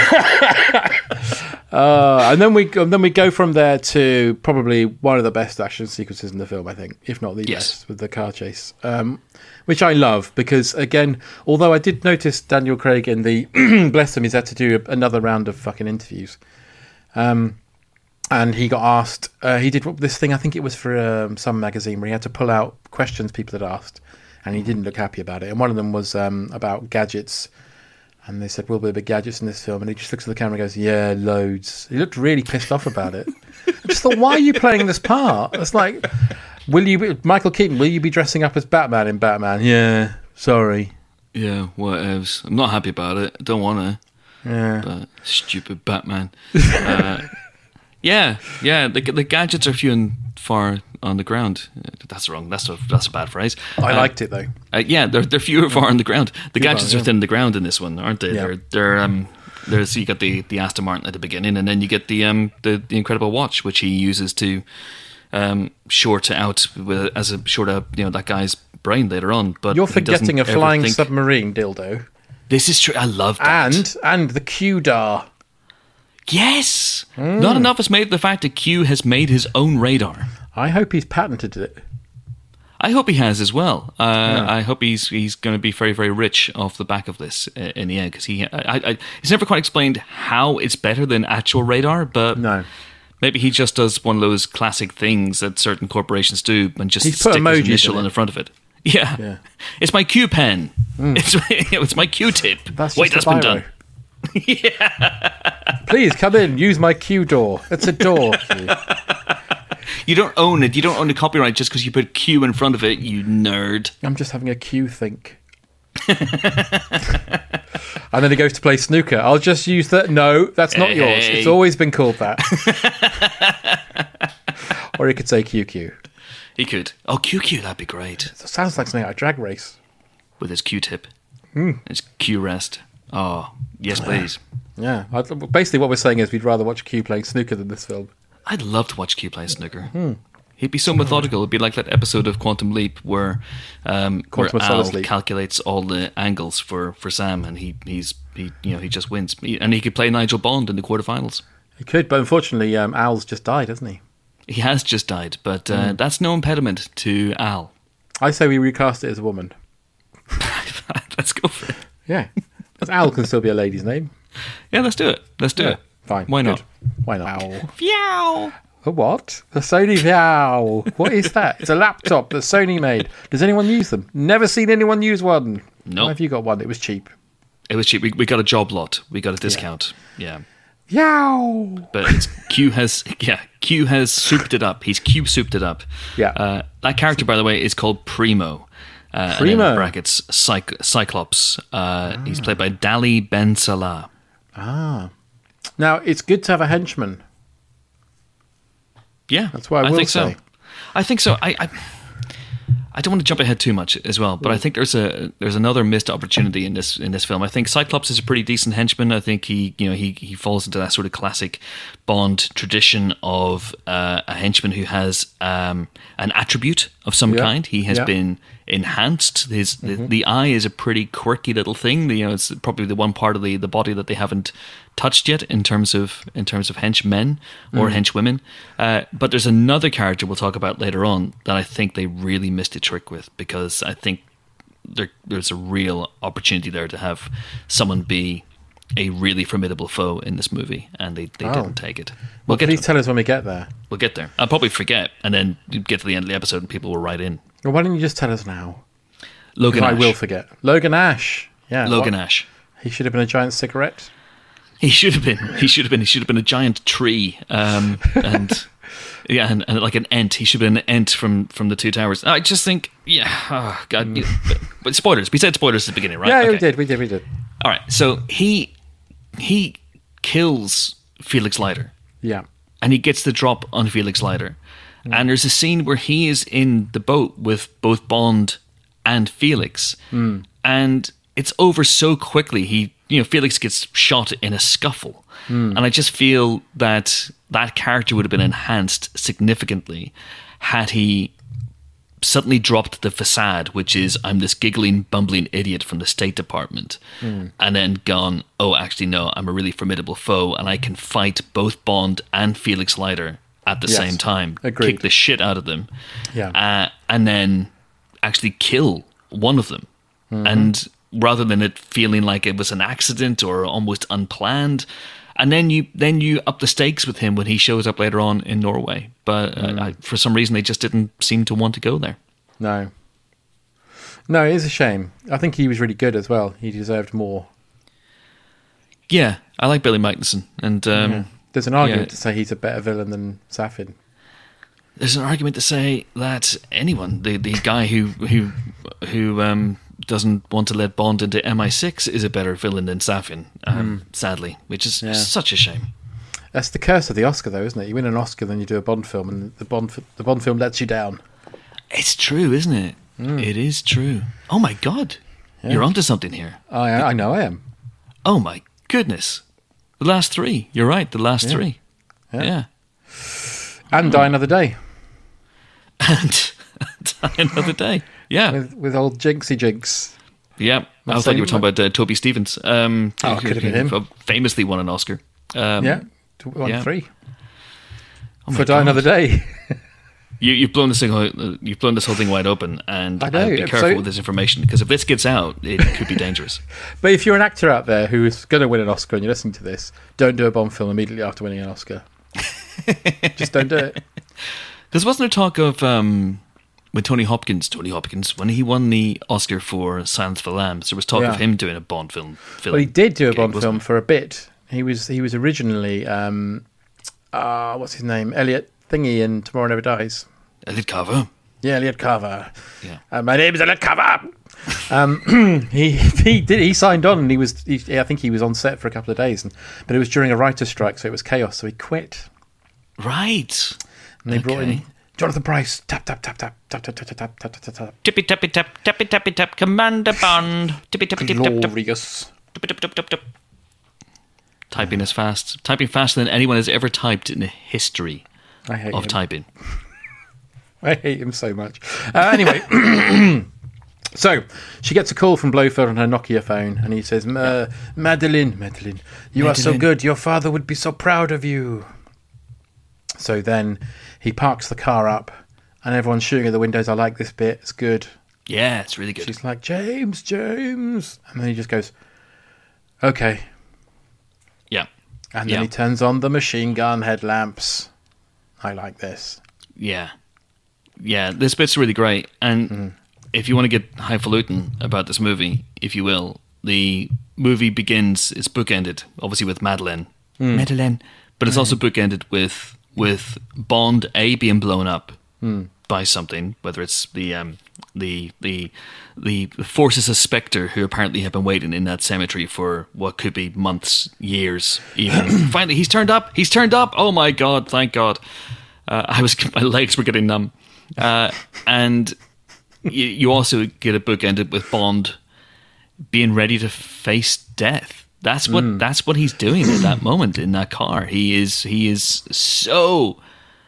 And then we go from there to probably one of the best action sequences in the film, I think, if not the best, with the car chase, which I love because, again, although I did notice Daniel Craig in the bless him, he's had to do another round of fucking interviews, and he got asked. He did this thing, I think it was for some magazine, where he had to pull out questions people had asked, and he didn't look happy about it. And one of them was about gadgets. And they said, will there be gadgets in this film? And he just looks at the camera and goes, yeah, loads. He looked really pissed off about it. I just thought, why are you playing this part? It's like, Michael Keaton, will you be dressing up as Batman in Batman? Yeah, sorry. Yeah, whatevs. I'm not happy about it. I don't want to. Yeah. But stupid Batman. Yeah. The gadgets are few and far on the ground. That's wrong. That's a bad phrase. I liked it though. Yeah, they're few and far on the ground. The gadgets are thin to the ground in this one, aren't they? Yeah. There's you got the Aston Martin at the beginning, and then you get the incredible watch, which he uses to short out that guy's brain later on. But You're forgetting a flying submarine dildo. This is true. I love that. And the QDAR. Yes! Not enough is made of the fact that Q has made his own radar. I hope he's patented it. I hope he has as well. I hope he's going to be very, very rich off the back of this in the end, because he's never quite explained how it's better than actual radar, but No. maybe he just does one of those classic things that certain corporations do and just He's put stick his emojis initial in on it. the front of it. Yeah. It's my Q pen. It's my Q-tip. That's Wait, just that's a been biro. done. Please come in. Use my Q door. It's a door. You don't own it. You don't own the copyright just because you put Q in front of it, you nerd. I'm just having a Q think. And then he goes to play snooker. I'll just use that. No, that's not yours. Hey. It's always been called that. Or he could say QQ. He could. Oh, QQ, that'd be great. It sounds like something like a drag race. With his Q-tip. His Q-rest. Oh, yes, please. Yeah. Basically, what we're saying is we'd rather watch Q playing snooker than this film. I'd love to watch Q play snooker. He'd be so methodical. It'd be like that episode of Quantum Leap where of Al Solace Leap. calculates all the angles for Sam, and he just wins. And he could play Nigel Bond in the quarterfinals. He could, but unfortunately, Al's just died, hasn't he? He has just died, but that's no impediment to Al. I say we recast it as a woman. Let's go for it. Yeah. Because Al can still be a lady's name. Yeah, let's do it. Let's do it. Fine. Why not? Good. Why not? Ow. Meow. A what? The Sony Vow. What is that? It's a laptop that Sony made. Does anyone use them? Never seen anyone use one. No. Why have you got one? It was cheap. It was cheap. We got a job lot. We got a discount. Yeah. Yow. But it's, Q has souped it up. He's Q souped it up. Yeah. That character, by the way, is called Primo. And Primo. in brackets, Cyclops. He's played by Dali Ben Salah. Now, it's good to have a henchman. Yeah, That's what I will think say. so. I think so. I don't want to jump ahead too much as well, but I think there's another missed opportunity in this film. I think Cyclops is a pretty decent henchman. I think he falls into that sort of classic Bond tradition of a henchman who has an attribute of some kind. He has been enhanced. The eye is a pretty quirky little thing. It's probably the one part of the body that they haven't touched yet in terms of henchmen or henchwomen. But there's another character we'll talk about later on that I think they really missed a trick with, because I think there's a real opportunity there to have someone be a really formidable foe in this movie, and they didn't take it. We'll get Please tell us when we get there. We'll get there. I'll probably forget, and then you get to the end of the episode and people will write in. Well, why don't you just tell us now? Logan I Ash. will forget. Logan Ash. Yeah. Logan Ash. He should have been a giant cigarette. He should have been. He should have been a giant tree, and like an ent. He should have been an ent from the Two Towers. I just think, oh God. But spoilers. We said spoilers at the beginning, right? Yeah, Okay. we did. All right. So he kills Felix Leiter, Yeah. and he gets the drop on Felix Leiter. And there's a scene where he is in the boat with both Bond and Felix, and it's over so quickly. Felix gets shot in a scuffle, and I just feel that character would have been enhanced significantly had he suddenly dropped the facade, which is I'm this giggling, bumbling idiot from the State Department, and then gone, oh, actually no, I'm a really formidable foe, and I can fight both Bond and Felix Leiter at the same time. Agreed. Kick the shit out of them, Yeah. and then actually kill one of them. And rather than it feeling like it was an accident or almost unplanned, and then you up the stakes with him when he shows up later on in Norway. But for some reason, they just didn't seem to want to go there. No, it is a shame. I think he was really good as well. He deserved more. Yeah, I like Billy Magnuson, and There's an argument to say he's a better villain than Safin. there's an argument to say that anyone, the guy who doesn't want to let Bond into MI6 is a better villain than Safin, sadly, which is such a shame. That's the curse of the Oscar, though, isn't it? You win an Oscar, then you do a Bond film, and the Bond film lets you down. It's true, isn't it? It is true. Oh my God, you're onto something here. I know I am. Oh my goodness, the last three. You're right, the last three. Yeah. And Die Another Day. And Die Another Day. Yeah. With old Jinxie Jinx. Yeah, I thought you were talking about Toby Stephens. Could have been him. Famously won an Oscar. Won 3. Oh For Die Another Day. You've blown this thing. You've blown this whole thing wide open, and I know, be careful with this information, because if this gets out, it could be dangerous. But if you're an actor out there who is going to win an Oscar and you're listening to this, don't do a Bond film immediately after winning an Oscar. Just don't do it. Because wasn't there talk of when Tony Hopkins, when he won the Oscar for Silence of the Lambs, there was talk of him doing a Bond film. Well, he did do a Bond film for a bit. He was originally what's his name? Elliot Thingy in Tomorrow Never Dies. Elliot Carver. Yeah, Elliot Carver. Yeah. My name is Elliot Carver. He signed on, and I think he was on set for a couple of days, but it was during a writer's strike, so it was chaos, so he quit. Right. And they brought in Jonathan Pryce. Tap tap tap tap tap tap tap tap tap tap tap. Tippy tappy tap, tappy tappy tap, Commander Bond. Tippy tappy tap tap tap. Glorious. Tippy tap tap tap tap. Typing faster than anyone has ever typed in the history of typing. I hate him so much. Anyway, so she gets a call from Blofeld on her Nokia phone, and he says, Madeline, you are so good. Your father would be so proud of you. So then he parks the car up, and everyone's shooting at the windows. I like this bit. It's good. Yeah, it's really good. She's like, James. And then he just goes, okay. Yeah. And then he turns on the machine gun headlamps. I like this. Yeah. Yeah, this bit's really great. And if you want to get highfalutin about this movie, if you will, the movie begins, it's bookended, obviously with Madeleine. Madeleine. But it's also bookended with Bond being blown up by something, whether it's the forces of Spectre, who apparently have been waiting in that cemetery for what could be months, years, even. Finally, he's turned up. Oh my God! Thank God. My legs were getting numb. And you also get a book ended with Bond being ready to face death. That's what he's doing at that moment in that car. He is so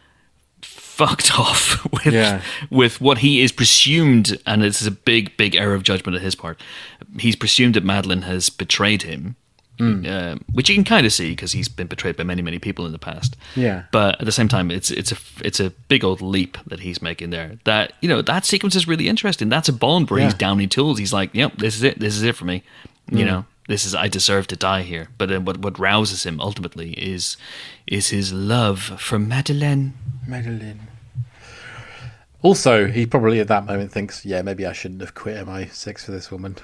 fucked off with what he is presumed, and it's a big error of judgment on his part. He's presumed that Madeleine has betrayed him, which you can kind of see because he's been betrayed by many people in the past. Yeah, but at the same time, it's a big old leap that he's making there. That that sequence is really interesting. That's a Bond where he's downing tools. He's like, "Yep, this is it for me." I deserve to die here. But then what rouses him ultimately is his love for Madeleine. Also, he probably at that moment thinks, yeah, maybe I shouldn't have quit MI6 for this woman.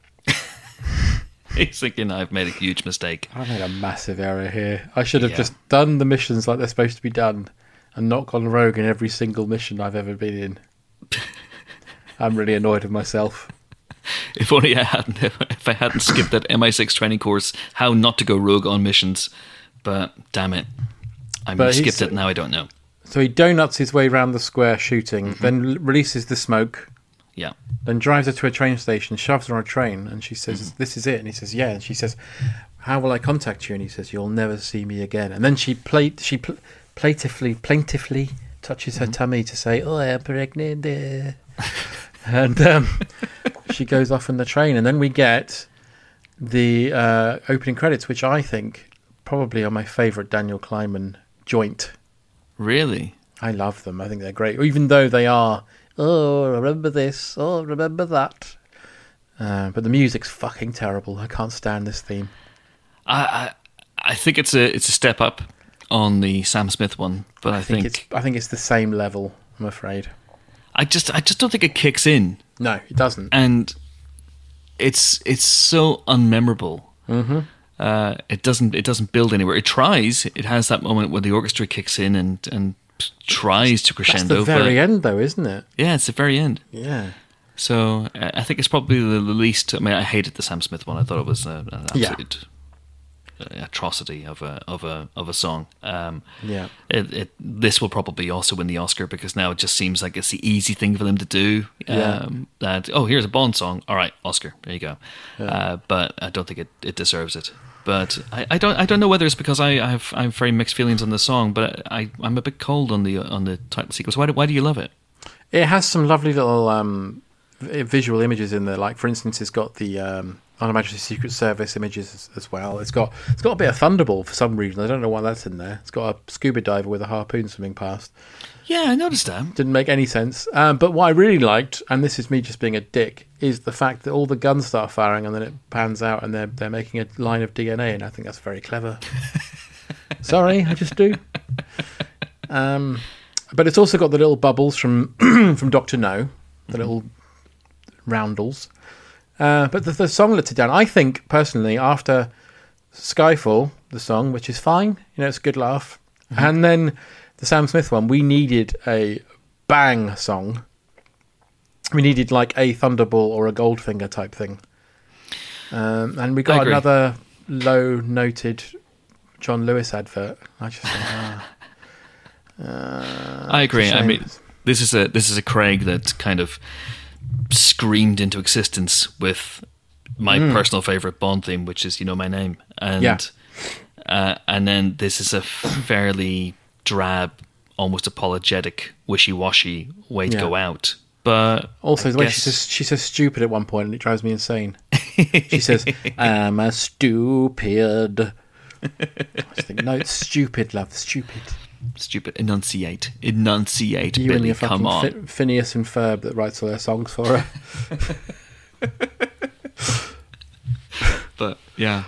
He's thinking, I've made a huge mistake. I made a massive error here. I should have just done the missions like they're supposed to be done and not gone rogue in every single mission I've ever been in. I'm really annoyed with myself. If only if I hadn't skipped that MI6 training course, how not to go rogue on missions. But damn it, skipped it. Now I don't know. So he donuts his way around the square shooting, then releases the smoke. Yeah. Then drives her to a train station, shoves her on a train, and she says, "This is it." And he says, "Yeah." And she says, "How will I contact you?" And he says, "You'll never see me again." And then she plaintively touches her tummy to say, "Oh, I'm pregnant." And she goes off in the train, and then we get the opening credits, which I think probably are my favourite Daniel Kleinman joint. Really? I love them. I think they're great, even though they are, oh, remember this, oh, remember that. But the music's fucking terrible. I can't stand this theme. I think it's a step up on the Sam Smith one, but I think it's the same level, I'm afraid. I just don't think it kicks in. No, it doesn't. And it's so unmemorable. Mm-hmm. It doesn't build anywhere. It tries. It has that moment where the orchestra kicks in and tries to crescendo. That's the very end, though, isn't it? Yeah, it's the very end. Yeah. So I think it's probably the least. I mean, I hated the Sam Smith one. I thought it was an absolute atrocity of a song. This will probably also win the Oscar because now it just seems like it's the easy thing for them to do. That here's a Bond song. All right, Oscar. There you go. Yeah. But I don't think it deserves it. But I don't know whether it's because I have very mixed feelings on the song, but I'm a bit cold on the title sequence. Why do you love it? It has some lovely little visual images in there. Like, for instance, it's got the On Her Majesty's Secret Service images as well. It's got a bit of Thunderball for some reason. I don't know why that's in there. It's got a scuba diver with a harpoon swimming past. Yeah, I noticed that. Didn't make any sense. But what I really liked, and this is me just being a dick, is the fact that all the guns start firing and then it pans out and they're making a line of DNA, and I think that's very clever. Sorry, I just do. But it's also got the little bubbles from from Dr. No, the little roundels. But the song lets it down. I think, personally, after Skyfall, the song, which is fine, it's a good laugh, and then the Sam Smith one, we needed a bang song. We needed like a Thunderball or a Goldfinger type thing. And we got another low-noted John Lewis advert. I just think, I agree. I mean, this is a Craig that kind of screamed into existence with my personal favorite Bond theme, which is "You Know My Name," and then this is a fairly drab, almost apologetic, wishy-washy way to go out. But also the way she says stupid at one point, and it drives me insane. She says, "I'm a stupid." I just think, no, it's stupid, love, stupid. Stupid. Enunciate, you Billy, and your come on. Phineas and Ferb that writes all their songs for her. But yeah,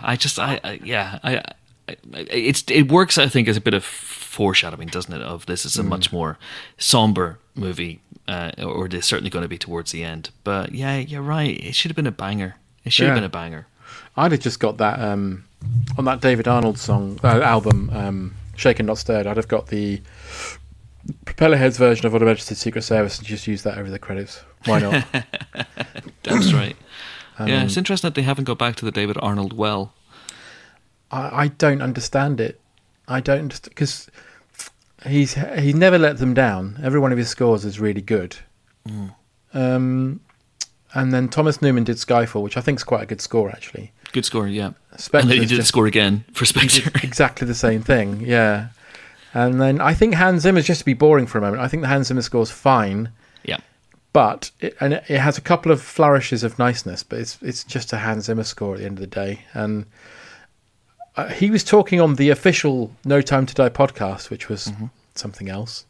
it works, I think, as a bit of foreshadowing, doesn't it? Of this is a much more somber movie, or it is certainly going to be towards the end. But yeah, you're right. It should have been a banger. It should have been a banger. I'd have just got that on that David Arnold song album, Shaken Not Stirred. I'd have got the Propellerheads version of On Her Majesty's Secret Service and just use that over the credits. Why not? That's right. Yeah, it's interesting that they haven't got back to the David Arnold well. I don't understand it. I don't, because he's never let them down. Every one of his scores is really good. And then Thomas Newman did Skyfall, which I think is quite a good score, actually. Good score, yeah. Spectre, and then he did score again for Spectre. Exactly the same thing, yeah. And then I think Hans Zimmer's, just to be boring for a moment, I think the Hans Zimmer score's fine. Yeah. But it has a couple of flourishes of niceness, but it's just a Hans Zimmer score at the end of the day. And he was talking on the official No Time to Die podcast, which was something else,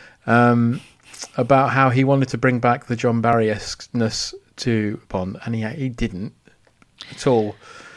about how he wanted to bring back the John Barry-esqueness to Bond, and he didn't at all.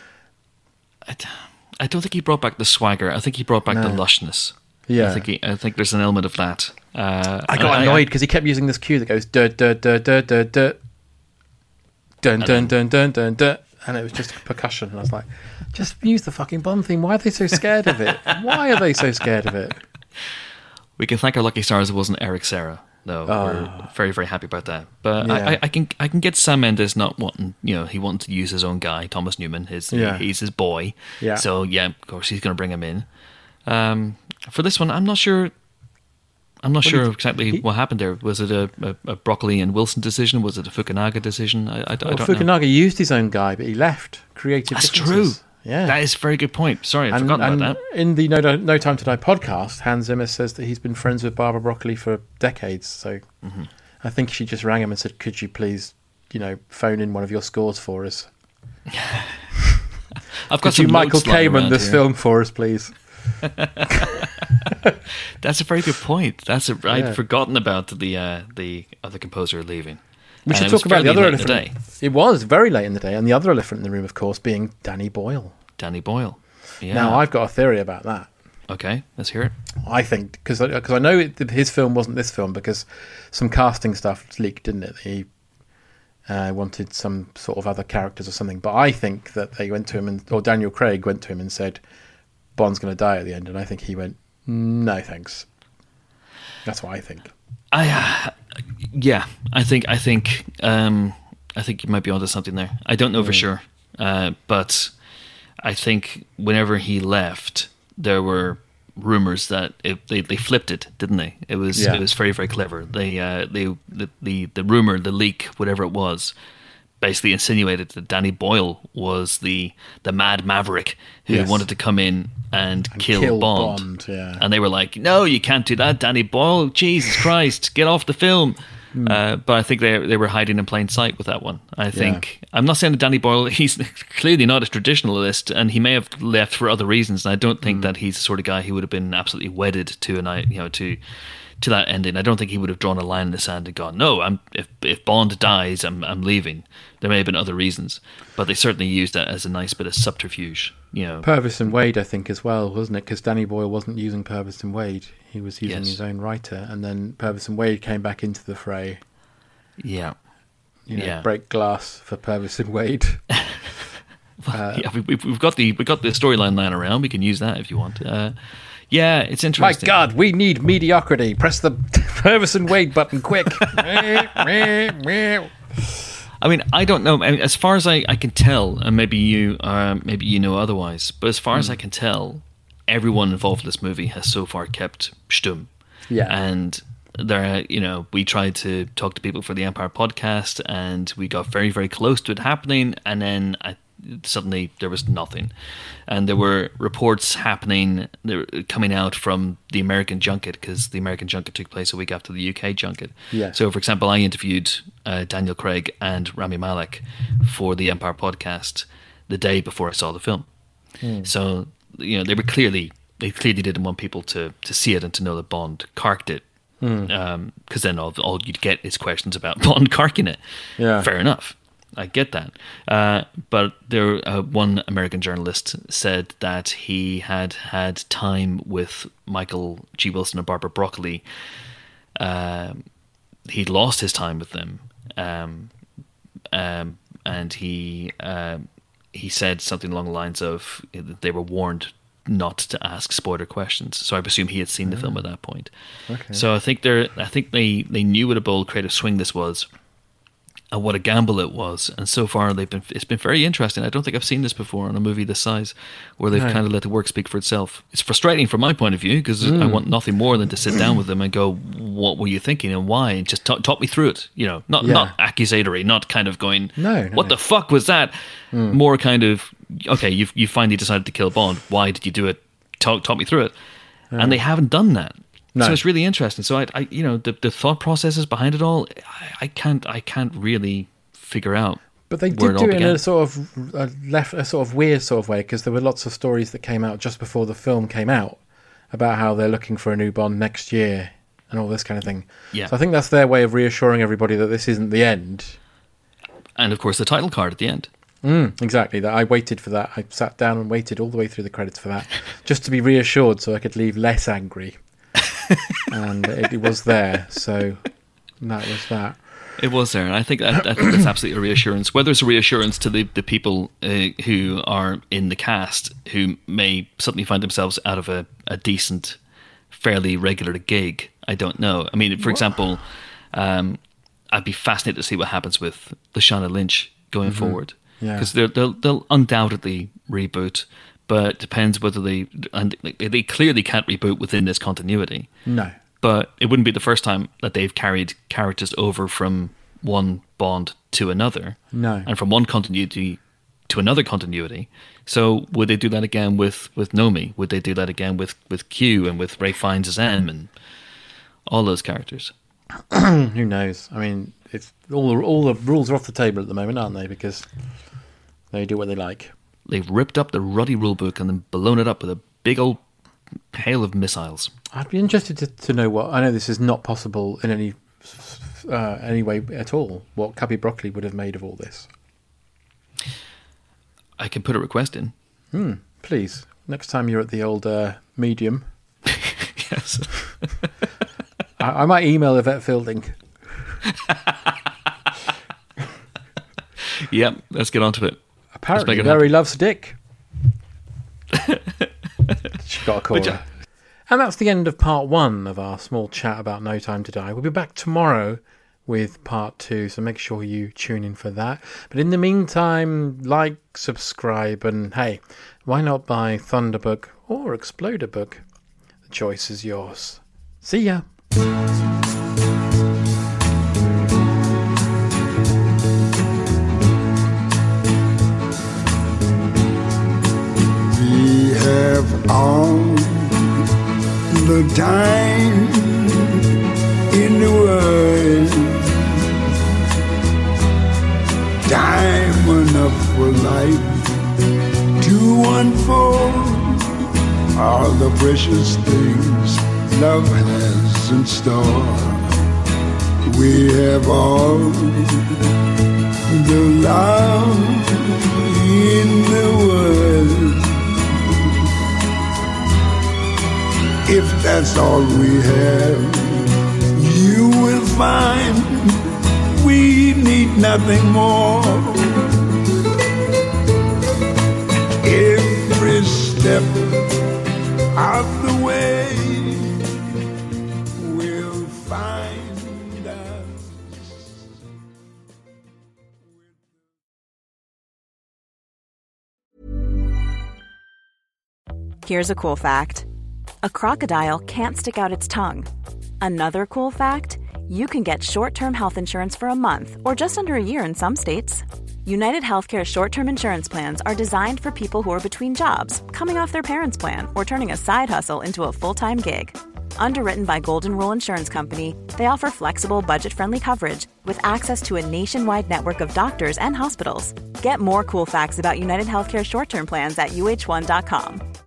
I don't think he brought back the swagger. I think he brought back the lushness. Yeah, I think there's an element of that. I got annoyed because he kept using this cue that goes dun dun dun dun dun dun dun dun dun dun dun dun, and it was just percussion. And I was like, just use the fucking Bond theme. Why are they so scared of it? Why are they so scared of it? We can thank our lucky stars it wasn't Eric Serra. No, we're very, very happy about that. But yeah. I can get Sam Mendes not wanting, he wanted to use his own guy, Thomas Newman. He's his boy. Yeah. So yeah, of course he's going to bring him in. For this one, I'm not sure. Exactly what happened there. Was it a Broccoli and Wilson decision? Was it a Fukunaga decision? I don't know. Fukunaga used his own guy, but he left. Creative. That's differences. True. Yeah, that is a very good point. Sorry, I'd forgotten about that. In the No Time to Die podcast, Hans Zimmer says that he's been friends with Barbara Broccoli for decades. So I think she just rang him and said, "Could you please, phone in one of your scores for us?" I've got Could you Michael Kamen this here. film for us, please? That's a very good point. I'd forgotten about the other composer leaving. We should talk about the other elephant. It was very late in the day, and the other elephant in the room, of course, being Danny Boyle. Danny Boyle. Yeah. Now, I've got a theory about that. Okay, let's hear it. I think, because I know his film wasn't this film, because some casting stuff leaked, didn't it? He wanted some sort of other characters or something. But I think that they went to him, or Daniel Craig went to him and said, Bond's going to die at the end. And I think he went, no, thanks. That's what I think. I think you might be onto something there. I don't know for sure, but I think whenever he left, there were rumors that they flipped it, didn't they? It was very, very clever. The rumor, the leak, whatever it was, basically insinuated that Danny Boyle was the mad maverick who wanted to come in and kill Bond. Yeah. And they were like, no, you can't do that, Danny Boyle. Jesus Christ, get off the film. But I think they were hiding in plain sight with that one. I think I'm not saying that Danny Boyle, he's clearly not a traditionalist, and he may have left for other reasons. And I don't think that he's the sort of guy who would have been absolutely wedded to to that ending. I don't think he would have drawn a line in the sand and gone, no, if Bond dies, I'm leaving. There may have been other reasons, but they certainly used that as a nice bit of subterfuge. Purvis and Wade, I think, as well, wasn't it? Because Danny Boyle wasn't using Purvis and Wade; he was using his own writer, and then Purvis and Wade came back into the fray. Yeah, break glass for Purvis and Wade. We've got the storyline lying around. We can use that if you want. It's interesting. My God, we need mediocrity. Press the Purvis and Wade button quick. I mean, I don't know. I mean, as far as I can tell, and maybe you know otherwise, but as far as I can tell, everyone involved in this movie has so far kept stum. Yeah. And there, we tried to talk to people for the Empire podcast, and we got very, very close to it happening, and then suddenly there was nothing. And there were reports coming out from the American junket, because the American junket took place a week after the UK junket. Yeah. So, for example, I interviewed Daniel Craig and Rami Malek for the Empire podcast the day before I saw the film. So, they clearly didn't want people to see it and to know that Bond carked it, because then all you'd get is questions about Bond carking it. Yeah. Fair enough. I get that. But there, one American journalist said that he had time with Michael G. Wilson and Barbara Broccoli. He'd lost his time with them. And he said something along the lines of they were warned not to ask spoiler questions. So I presume he had seen the film at that point. Okay. So I think they knew what a bold creative swing this was, and what a gamble it was. And so far it's been very interesting. I don't think I've seen this before on a movie this size, where they've kind of let the work speak for itself. It's frustrating from my point of view, because I want nothing more than to sit down with them and go, what were you thinking and why? And just talk me through it. Not accusatory, not kind of going, what the fuck was that? More kind of, okay, you finally decided to kill Bond. Why did you do it? Talk me through it. And they haven't done that. No. So it's really interesting. So I the thought processes behind it all, I can't really figure out. But they did do it in a sort of weird sort of way, because there were lots of stories that came out just before the film came out about how they're looking for a new Bond next year and all this kind of thing. Yeah. So I think that's their way of reassuring everybody that this isn't the end. And of course, the title card at the end. Exactly. That I waited for that. I sat down and waited all the way through the credits for that, just to be reassured, so I could leave less angry. And it was there, so that was that. It was there, and I think that's absolutely a reassurance. Whether it's a reassurance to the people who are in the cast, who may suddenly find themselves out of a decent, fairly regular gig, I don't know. I mean, for example, I'd be fascinated to see what happens with Lashana Lynch going forward, because they'll undoubtedly reboot. But it depends whether they clearly can't reboot within this continuity. No. But it wouldn't be the first time that they've carried characters over from one Bond to another. No. And from one continuity to another continuity. So would they do that again with Nomi? Would they do that again with Q and with Ralph Fiennes as M and all those characters? Who knows? I mean, it's all the rules are off the table at the moment, aren't they? Because they do what they like. They've ripped up the ruddy rulebook and then blown it up with a big old hail of missiles. I'd be interested to know what... I know this is not possible in any way at all, what Cubby Broccoli would have made of all this. I can put a request in. Please. Next time you're at the old medium. Yes. I might email Yvette Fielding. Yep, let's get on to it. Apparently, Mary loves Dick. She's got to call her. And that's the end of part 1 of our small chat about No Time to Die. We'll be back tomorrow with part 2, so make sure you tune in for that. But in the meantime, like, subscribe, and hey, why not buy Thunderbook or Exploderbook? The choice is yours. See ya! We have all the time in the world. enough for life to unfold all the precious things love has in store. We have all the love in the world. If that's all we have, you will find we need nothing more. Every step of the way will find us. Here's a cool fact. A crocodile can't stick out its tongue. Another cool fact, you can get short-term health insurance for a month or just under a year in some states. United Healthcare short-term insurance plans are designed for people who are between jobs, coming off their parents' plan, or turning a side hustle into a full-time gig. Underwritten by Golden Rule Insurance Company, they offer flexible, budget-friendly coverage with access to a nationwide network of doctors and hospitals. Get more cool facts about United Healthcare short-term plans at uh1.com.